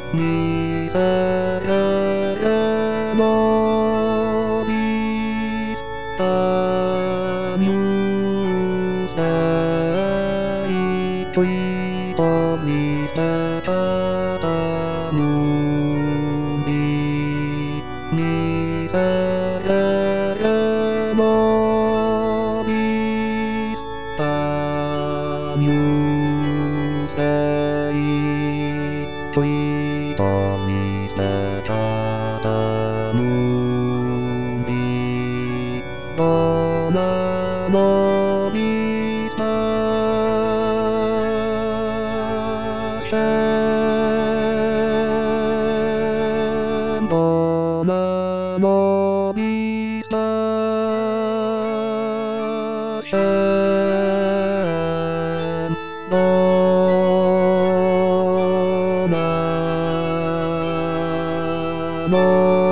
Miserere nobis, agnus Dei, qui tollis peccata mundi. Miserere nobis, agnus Dei, qui tollis peccata mundi. Dona nobis pacem, dona nobis pacem, dona nobis